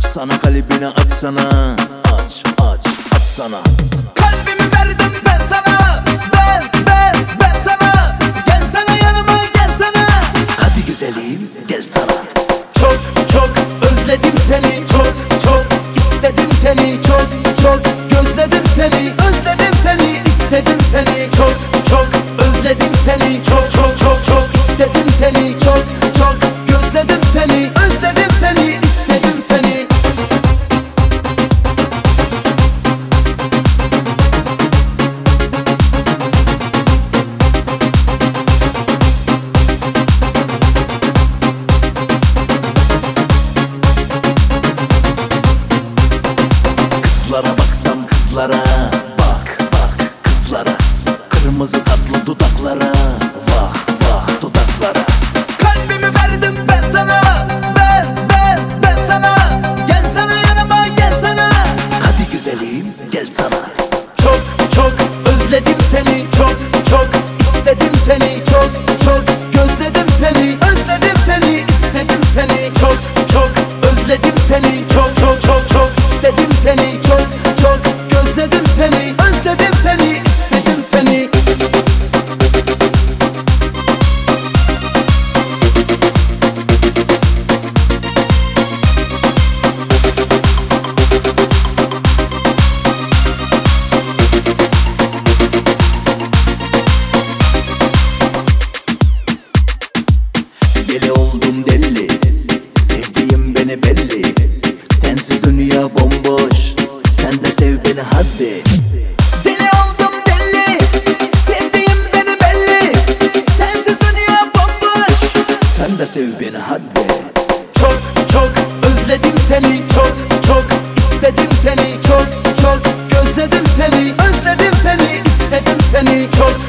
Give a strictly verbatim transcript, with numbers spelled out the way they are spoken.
Açsana kalbini, açsana. Aç aç açsana. Kalbimi verdim ben sana. Ben ben ben sana. Gelsene yanıma, gelsene. Hadi güzelim gel sana. Çok çok özledim seni. Çok çok istedim seni. Çok çok gözledim seni. Özledim seni, istedim seni. Çok çok özledim seni. Çok çok çok çok istedim seni. Çok çok gözledim seni. Özledim seni, istedim seni. Kızlara baksam kızlara. Bak bak kızlara. Kırmızı tatlı dudaklara. Vah vah dudaklara. Kalbimi verdim ben sana. Ben ben ben sana. Gelsene yanıma, gelsene. Hadi güzelim gel sana. Çok çok özledim seni. Çok çok istedim seni. Çok çok gözledim seni. Özledim seni, istedim seni. Çok çok özledim seni. Çok çok çok çok istedim seni. Çok çok gözledim seni. Özledim seni, istedim seni. Deli oldum deli. Sevdiğim beni belli. Sensiz dünya bomboş. Sen de sev beni hadi. Deli oldum deli. Sevdiğim beni belli. Sensiz dünya bomboş. Sen de sev beni hadi. Çok çok özledim seni. Çok çok istedim seni. Çok çok gözledim seni. Özledim seni, istedim seni. Çok